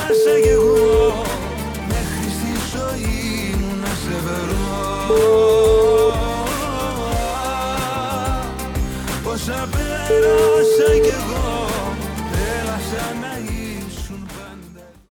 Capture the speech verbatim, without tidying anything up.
πέρασα κι εγώ μέχρι στη ζωή μου να σε βρω. Πόσα πέρασα κι εγώ, έλα σαν να